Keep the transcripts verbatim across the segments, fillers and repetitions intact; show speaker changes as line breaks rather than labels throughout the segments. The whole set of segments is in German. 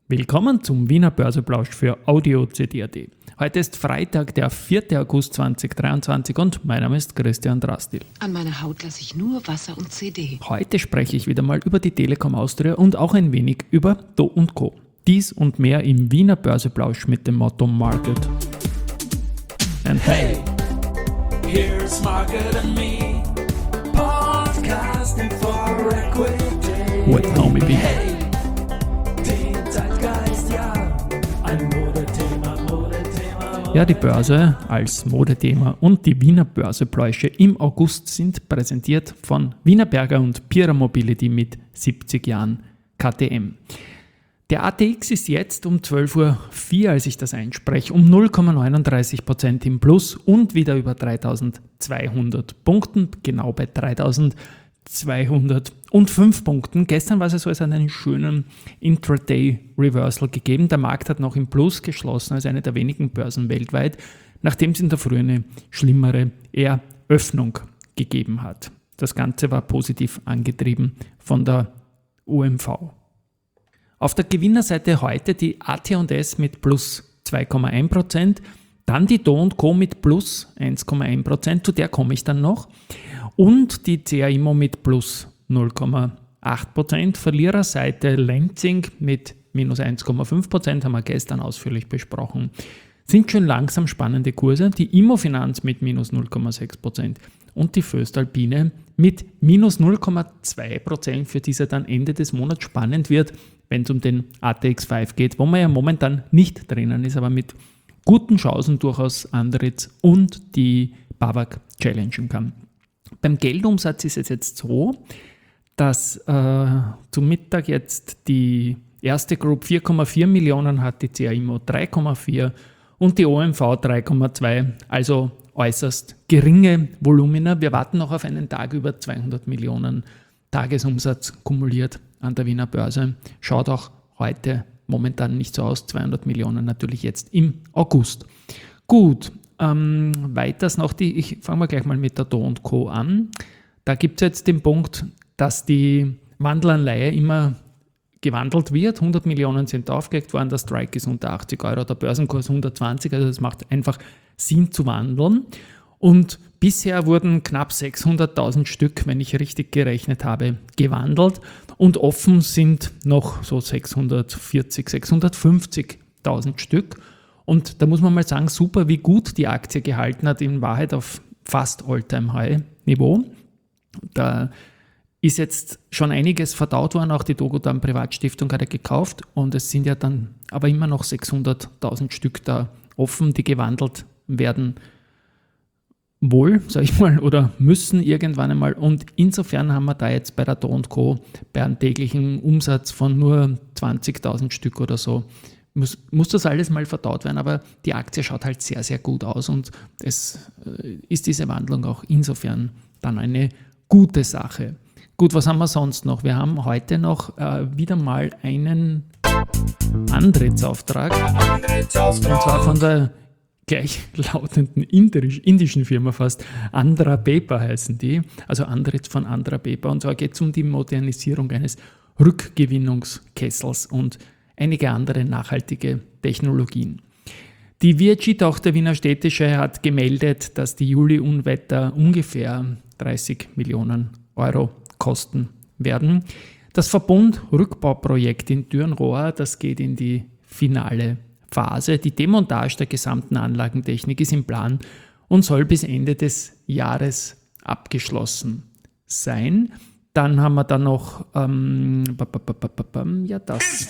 Willkommen zum Wiener Börseplausch für Audio C D punkt A T. Heute ist Freitag, der vierter August zweitausenddreiundzwanzig und mein Name ist Christian Drastil.
An meiner Haut lasse ich nur Wasser und C D.
Heute spreche ich wieder mal über die Telekom Austria und auch ein wenig über Do und Co. Dies und mehr im Wiener Börseplausch mit dem Motto Market. And hey,
here's Market and Me, podcasting for equity.
with Homie B.
Hey, den Zeitgeist, ja, ein Modethema, Modethema.
Ja, die Börse als Modethema und die Wiener Börsepläusche im August sind präsentiert von Wienerberger und Pira Mobility mit siebzig Jahren K T M. Der A T X ist jetzt um zwölf Uhr vier, als ich das einspreche, um null Komma neununddreißig Prozent im Plus und wieder über dreitausendzweihundert Punkten, genau bei dreitausendzweihundertfünf Punkten. Gestern war es so, es hat einen schönen Intraday-Reversal gegeben. Der Markt hat noch im Plus geschlossen als eine der wenigen Börsen weltweit, nachdem es in der Früh eine schlimmere Eröffnung gegeben hat. Das Ganze war positiv angetrieben von der O M V. Auf der Gewinnerseite heute die A T und S mit plus zwei Komma eins Prozent, dann die Do und Co mit plus eins Komma eins Prozent, zu der komme ich dann noch, und die C A Immo mit plus null Komma acht Prozent. Verliererseite Lenzing mit minus eins Komma fünf Prozent, haben wir gestern ausführlich besprochen. Sind schon langsam spannende Kurse, die Immofinanz mit minus null Komma sechs Prozent und die Föstalpine mit minus null Komma zwei Prozent, für diese dann Ende des Monats spannend wird, wenn es um den A T X fünf geht, wo man ja momentan nicht drinnen ist, aber mit guten Chancen durchaus Andritz und die B A W A G challengen kann. Beim Geldumsatz ist es jetzt so, dass äh, zum Mittag jetzt die erste Group vier Komma vier Millionen hat, die C A Immo drei Komma vier und die O M V drei Komma zwei, also äußerst geringe Volumina. Wir warten noch auf einen Tag über zweihundert Millionen Tagesumsatz kumuliert an der Wiener Börse. Schaut auch heute momentan nicht so aus, zweihundert Millionen natürlich jetzt im August. Gut, ähm, weiters noch die, ich fange mal gleich mal mit der Do und Co. an. Da gibt es jetzt den Punkt, dass die Wandelanleihe immer gewandelt wird. hundert Millionen sind aufgelegt worden, der Strike ist unter achtzig Euro, der Börsenkurs hundertzwanzig, also es macht einfach Sinn zu wandeln. Und bisher wurden knapp sechshunderttausend Stück, wenn ich richtig gerechnet habe, gewandelt und offen sind noch so sechshundertvierzig, sechshundertfünfzigtausend Stück. Und da muss man mal sagen, super, wie gut die Aktie gehalten hat, in Wahrheit auf fast All-Time-High-Niveau. Da ist jetzt schon einiges verdaut worden, auch die Dogodan Privatstiftung hat er gekauft und es sind ja dann aber immer noch sechshunderttausend Stück da offen, die gewandelt werden wohl, sage ich mal, oder müssen irgendwann einmal. Und insofern haben wir da jetzt bei der Do und Co. bei einem täglichen Umsatz von nur zwanzigtausend Stück oder so, muss, muss das alles mal verdaut werden, aber die Aktie schaut halt sehr, sehr gut aus und es ist diese Wandlung auch insofern dann eine gute Sache. Gut, was haben wir sonst noch? Wir haben heute noch äh, wieder mal einen Antrittsauftrag, und zwar von der gleichlautenden indisch, indischen Firma fast, Andhra Paper heißen die, also Andritz von Andhra Paper, und zwar geht es um die Modernisierung eines Rückgewinnungskessels und einige andere nachhaltige Technologien. Die V I G-Tochter Wiener Städtische hat gemeldet, dass die Juli-Unwetter ungefähr dreißig Millionen Euro kosten werden. Das Verbund-Rückbauprojekt in Dürnrohr, das geht in die finale Phase. Die Demontage der gesamten Anlagentechnik ist im Plan und soll bis Ende des Jahres abgeschlossen sein. Dann haben wir da noch ähm, ja, das.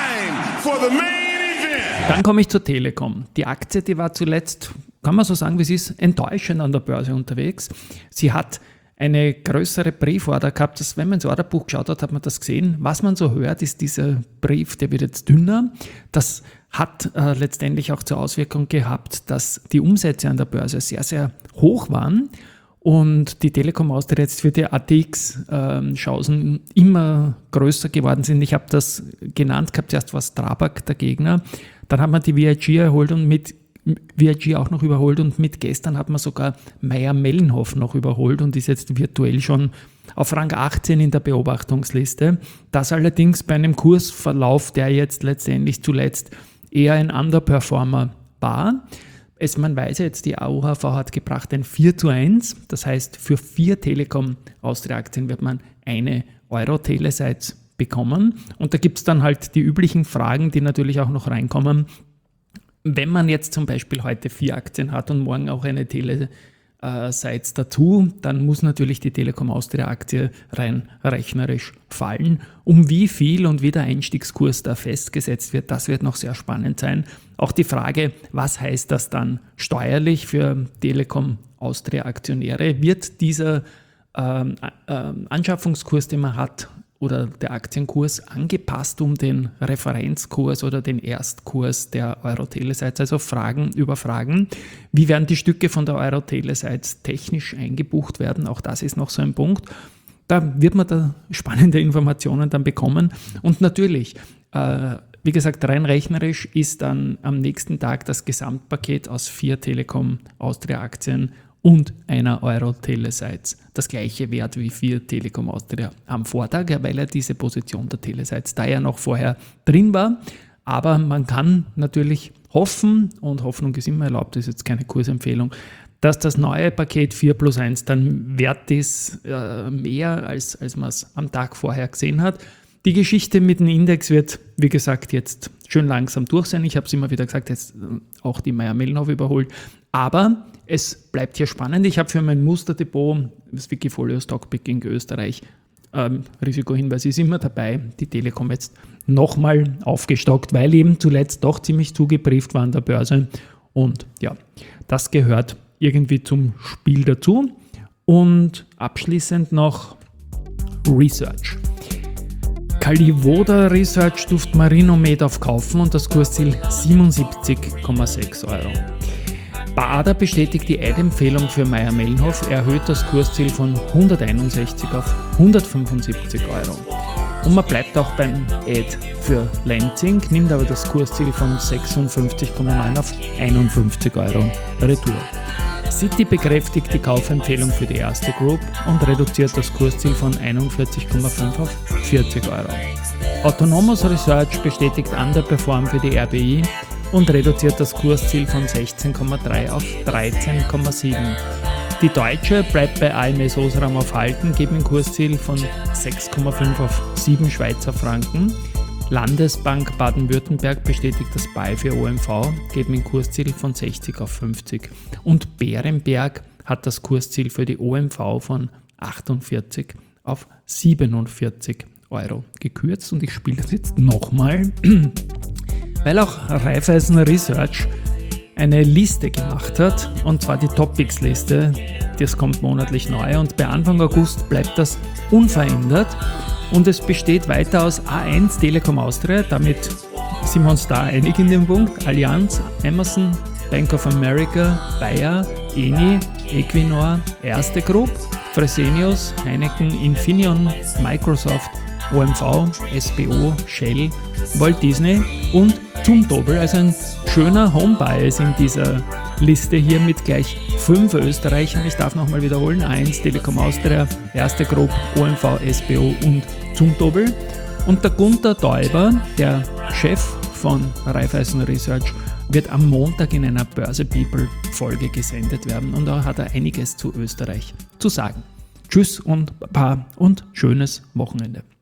Dann komme ich zur Telekom. Die Aktie, die war zuletzt, kann man so sagen, wie sie ist, enttäuschend an der Börse unterwegs. Sie hat eine größere Brieforder gehabt, das, wenn man ins Orderbuch geschaut hat, hat man das gesehen. Was man so hört, ist dieser Brief, der wird jetzt dünner. Das hat äh, letztendlich auch zur Auswirkung gehabt, dass die Umsätze an der Börse sehr, sehr hoch waren und die Telekom Austria jetzt für die A T X-Chancen äh, immer größer geworden sind. Ich habe das genannt gehabt, zuerst war Strabag der Gegner, dann hat man die V I G erholt und mit V I G auch noch überholt und mit gestern hat man sogar Mayr-Melnhof noch überholt und ist jetzt virtuell schon auf Rang achtzehn in der Beobachtungsliste. Das allerdings bei einem Kursverlauf, der jetzt letztendlich zuletzt eher ein Underperformer war. Es, man weiß jetzt, die A O H V hat gebracht ein vier zu eins. Das heißt, für vier Telekom Austria Aktien wird man eine Euro Telesites bekommen. Und da gibt es dann halt die üblichen Fragen, die natürlich auch noch reinkommen. Wenn man jetzt zum Beispiel heute vier Aktien hat und morgen auch eine Telesites dazu, dann muss natürlich die Telekom Austria Aktie rein rechnerisch fallen. Um wie viel und wie der Einstiegskurs da festgesetzt wird, das wird noch sehr spannend sein. Auch die Frage, was heißt das dann steuerlich für Telekom Austria Aktionäre? Wird dieser ähm, äh, Anschaffungskurs, den man hat, oder der Aktienkurs angepasst um den Referenzkurs oder den Erstkurs der Euro Telesites, also Fragen über Fragen. Wie werden die Stücke von der Euro Telesites technisch eingebucht werden? Auch das ist noch so ein Punkt. Da wird man da spannende Informationen dann bekommen. Und natürlich, äh, wie gesagt, rein rechnerisch ist dann am nächsten Tag das Gesamtpaket aus vier Telekom Austria Aktien und einer Euro Telesites das gleiche Wert wie vier Telekom Austria am Vortag, weil ja diese Position der Telesites da ja noch vorher drin war. Aber man kann natürlich hoffen, und Hoffnung ist immer erlaubt, das ist jetzt keine Kursempfehlung, dass das neue Paket vier plus eins dann wert ist, äh, mehr als, als man es am Tag vorher gesehen hat. Die Geschichte mit dem Index wird, wie gesagt, jetzt schön langsam durch sein. Ich habe es immer wieder gesagt, jetzt auch die Mayr-Melnhof überholt. Aber es bleibt hier spannend. Ich habe für mein Musterdepot, das Wikifolio Stockpicking Österreich, ähm, Risikohinweis ist immer dabei, die Telekom jetzt nochmal aufgestockt, weil eben zuletzt doch ziemlich zugebrieft war an der Börse. Und ja, das gehört irgendwie zum Spiel dazu. Und abschließend noch Research. Kalivoda Research stuft Marinomed auf Kaufen und das Kursziel siebenundsiebzig Komma sechs Euro. Bader bestätigt die Eidempfehlung für Mayr-Melnhof, erhöht das Kursziel von hunderteinundsechzig auf hundertfünfundsiebzig Euro. Und man bleibt auch beim Ad für Lenzing, nimmt aber das Kursziel von sechsundfünfzig Komma neun auf einundfünfzig Euro Retour. Citi bekräftigt die Kaufempfehlung für die erste Group und reduziert das Kursziel von einundvierzig Komma fünf auf vierzig Euro. Autonomous Research bestätigt Underperform für die R B I und reduziert das Kursziel von sechzehn Komma drei auf dreizehn Komma sieben. Die Deutsche bleibt bei A M S Osram auf Halten, geben ein Kursziel von sechs Komma fünf auf sieben Schweizer Franken. Landesbank Baden-Württemberg bestätigt das Buy für O M V, geben ein Kursziel von sechzig auf fünfzig. Und Berenberg hat das Kursziel für die O M V von achtundvierzig auf siebenundvierzig Euro gekürzt. Und ich spiele das jetzt nochmal, weil auch Raiffeisen Research eine Liste gemacht hat, und zwar die Topics-Liste. Das kommt monatlich neu und bei Anfang August bleibt das unverändert. Und es besteht weiter aus A eins Telekom Austria, damit sind wir uns da einig in dem Punkt, Allianz, Amazon, Bank of America, Bayer, Eni, Equinor, Erste Group, Fresenius, Heineken, Infineon, Microsoft, O M V, S B O, Shell, Walt Disney und Zumtobel, also ein schöner Home-Bias in dieser Liste hier mit gleich fünf Österreichern. Ich darf nochmal wiederholen, A eins Telekom Austria, Erste Group, O M V, S B O und Zumtobel. Und der Gunter Däuber, der Chef von Raiffeisen Research, wird am Montag in einer Börse People Folge gesendet werden und da hat er einiges zu Österreich zu sagen. Tschüss und Baba und schönes Wochenende.